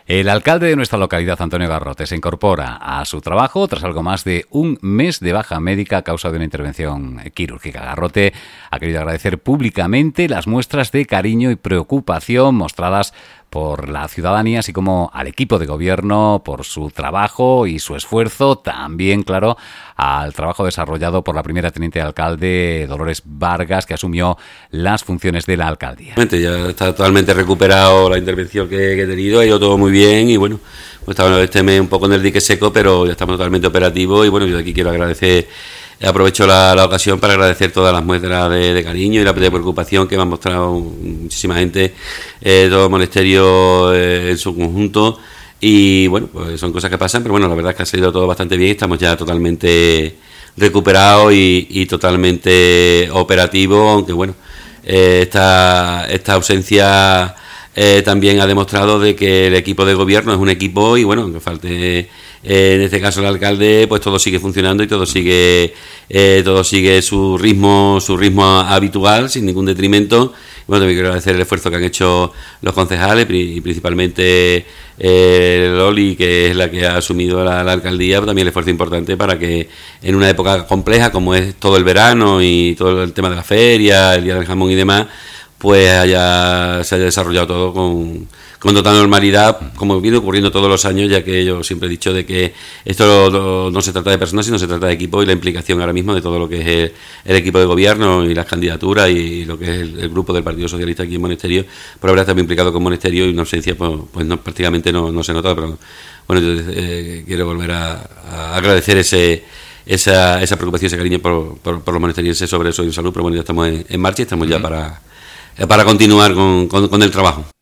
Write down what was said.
El alcalde de nuestra localidad, Antonio Garrote, se incorpora a su trabajo tras algo más de un mes de baja médica a causa de una intervención quirúrgica. Garrote ha querido agradecer públicamente las muestras de cariño y preocupación mostradas por la ciudadanía, así como al equipo de gobierno por su trabajo y su esfuerzo, también, claro, al trabajo desarrollado por la primera teniente de alcalde, Dolores Vargas, que asumió las funciones de la alcaldía. Ya está totalmente recuperado la intervención que he tenido, ha ido todo muy bien y bueno, pues estaba este mes un poco en el dique seco, pero ya estamos totalmente operativos y bueno, yo de aquí quiero agradecer. Aprovecho la ocasión para agradecer todas las muestras de cariño y la de preocupación que me han mostrado muchísima gente, todo el monasterio en su conjunto. Y bueno, pues son cosas que pasan, pero bueno, la verdad es que ha salido todo bastante bien. Estamos ya totalmente recuperados y totalmente operativos, aunque bueno, esta ausencia también ha demostrado de que el equipo de gobierno es un equipo y bueno, aunque falte en este caso el alcalde, pues todo sigue funcionando y todo sigue su ritmo habitual sin ningún detrimento. Bueno, también quiero agradecer el esfuerzo que han hecho los concejales y principalmente Loli, que es la que ha asumido la alcaldía, pero también el esfuerzo importante para que en una época compleja como es todo el verano y todo el tema de la feria, el día del jamón y demás, pues se haya desarrollado todo con total normalidad, como viene ocurriendo todos los años, ya que yo siempre he dicho de que esto no se trata de personas, sino se trata de equipo y la implicación ahora mismo de todo lo que es el equipo de gobierno y las candidaturas y lo que es el grupo del Partido Socialista aquí en Monesterio, por haber estado implicado con Monesterio y una ausencia pues no, prácticamente no se nota, pero bueno, yo quiero volver a agradecer esa preocupación, ese cariño por los monasterienses sobre eso y salud, pero bueno, ya estamos en marcha y estamos ya para continuar con el trabajo.